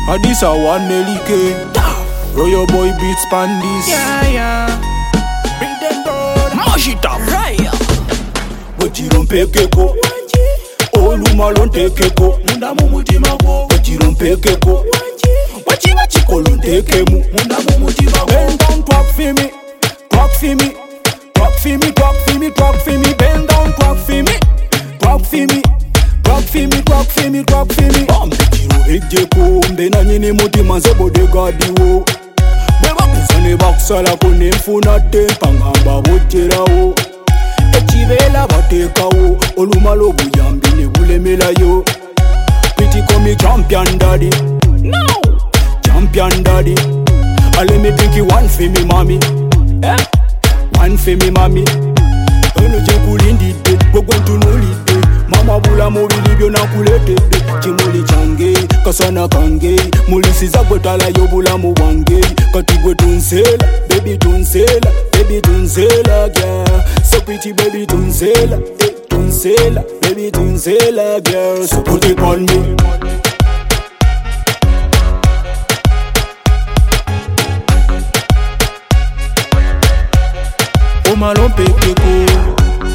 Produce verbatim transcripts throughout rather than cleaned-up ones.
And this a one Nelly K. Royal boy beats pandis. Yeah, yeah. Bring them down. Mash it up. Right. Wachirompe keko. Olumalonte keko. Munda mumutima go. Wachirompe keko. Wachiwa Chikolonte kemu. Munda mumutima go. Bend down, talk for me. Talk for me. Talk for me, talk for me, talk for me. Bend down, talk for me. Talk for me. Talk for me, talk for me, talk for me. Ambechiro hejeko. Mbena nyini mutima zebo de gadiwo. Beba kuzane bakusala kone mfuna tempa ngamba boterawo. Echivela batekawo. Olumalo buyambi ne bulemelayo. Pretty call me champion daddy. No. Champion daddy. I let me drink you one for me mommy. Eh? One for me mommy. Eno chekulindi de. We're going to know it. Mama bula mobili byo na kulete. Chimuli change. Kasana kange. Mulisi zagwetala yo bula muwange. Katigwe tunsela. Baby tunsela. Baby tunsela girl. So pretty baby tunsela. Eh, tunsela. Baby tunsela girl. So put it on me. Omalompe keko.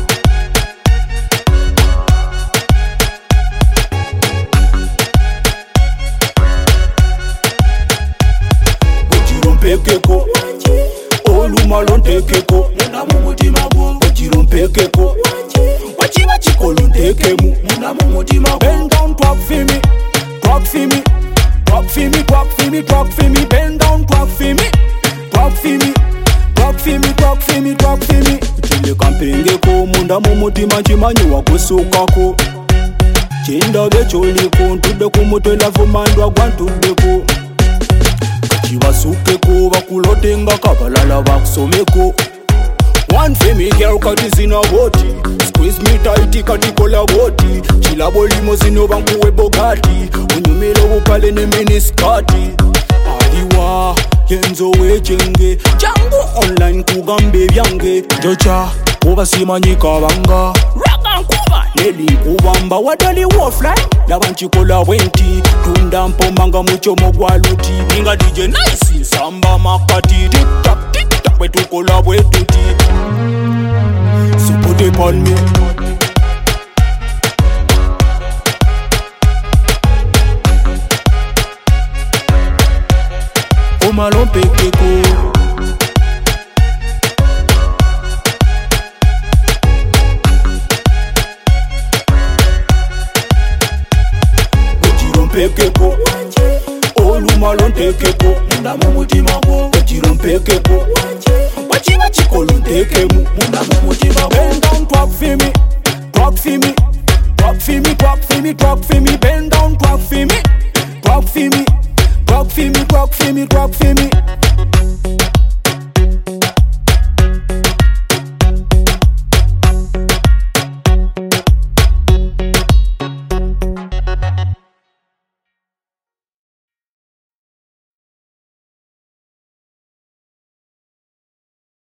Keko, Olumalonte keko. Munda mumutima go. Wachirompe keko. Wachiwa Chikolonte kemu. Munda mumutima go. Bend down, talk for me. Talk for me. Talk for me, talk for me, talk for me. Bend down, talk for me. Talk for me. Talk for me, talk for me, talk for me. Chile kampengeko. Munda mumutima chimanyi wakusukako. Chinda choliko. Ntude kumutela vumandwa gwantudeko. Chibasukeko bakulotenga kabalala bakusomeko. One for me girl kati zina boti. Squeeze me tight kati kola boti. Chilabo limozino bankuwe bogati. Unyumilo bukale ne miniskati. Aliwa yenzo wechenge. Jangu online kugambe byange. Jocha kuba simanyika banga. Raka nkuba. Neli kubamba wadali wofly. Labanchikola wenti. Tunda mpomanga mucho mogwaluti. Ninga D J nice. Samba makati. Tip tap tip tap. Wetukola wetuti. So put it on me. Omalompe keko. Keko, Olumalonte keko. Munda mumutima go. Wachirompe keko. Wachiwa Chikolonte kemu. Munda mumutima go. Bend down, talk for me. Talk for me. Talk for me, talk for me, talk for me. Bend down, talk for me. Talk for me. Talk for me, talk for me, talk for me.